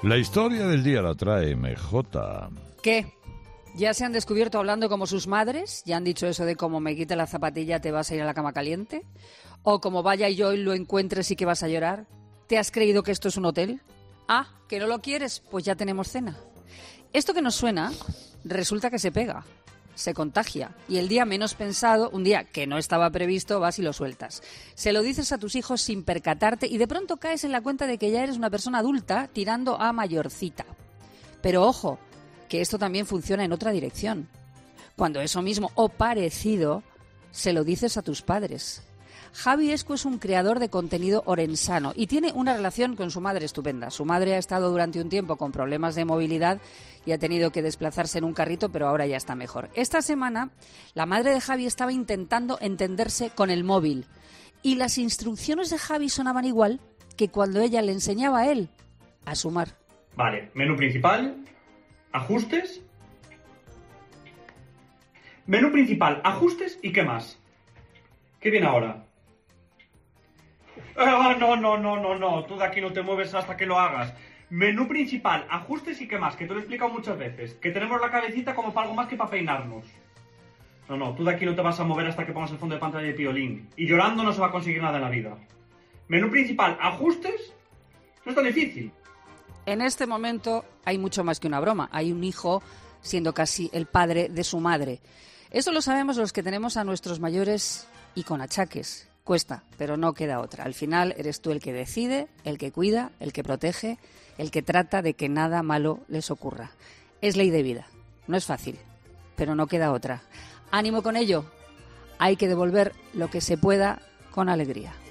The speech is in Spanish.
La historia del día la trae MJ. ¿Qué? ¿Ya se han descubierto hablando como sus madres? ¿Ya han dicho eso de como me quite la zapatilla te vas a ir a la cama caliente? ¿O como vaya yo y lo encuentres y que vas a llorar? ¿Te has creído que esto es un hotel? Ah, ¿que no lo quieres? Pues ya tenemos cena. Esto que nos suena, resulta que se pega, se contagia. Y el día menos pensado, un día que no estaba previsto, vas y lo sueltas. Se lo dices a tus hijos sin percatarte y de pronto caes en la cuenta de que ya eres una persona adulta tirando a mayorcita. Pero ojo, que esto también funciona en otra dirección. Cuando eso mismo o parecido se lo dices a tus padres. Javi Escu es un creador de contenido orensano y tiene una relación con su madre estupenda. Su madre ha estado durante un tiempo con problemas de movilidad y ha tenido que desplazarse en un carrito, pero ahora ya está mejor. Esta semana, la madre de Javi estaba intentando entenderse con el móvil y las instrucciones de Javi sonaban igual que cuando ella le enseñaba a él a sumar. Vale, menú principal, ajustes. Menú principal, ajustes y ¿qué más? ¿Qué viene ahora? No, tú de aquí no te mueves hasta que lo hagas. Menú principal, ajustes y ¿qué más? Que te lo he explicado muchas veces. Que tenemos la cabecita como para algo más que para peinarnos. No, tú de aquí no te vas a mover hasta que pongas el fondo de pantalla de Piolín. Y llorando no se va a conseguir nada en la vida. Menú principal, ajustes. No es tan difícil. En este momento hay mucho más que una broma. Hay un hijo siendo casi el padre de su madre. Eso lo sabemos los que tenemos a nuestros mayores y con achaques. Cuesta, pero no queda otra. Al final eres tú el que decide, el que cuida, el que protege, el que trata de que nada malo les ocurra. Es ley de vida. No es fácil, pero no queda otra. Ánimo con ello. Hay que devolver lo que se pueda con alegría.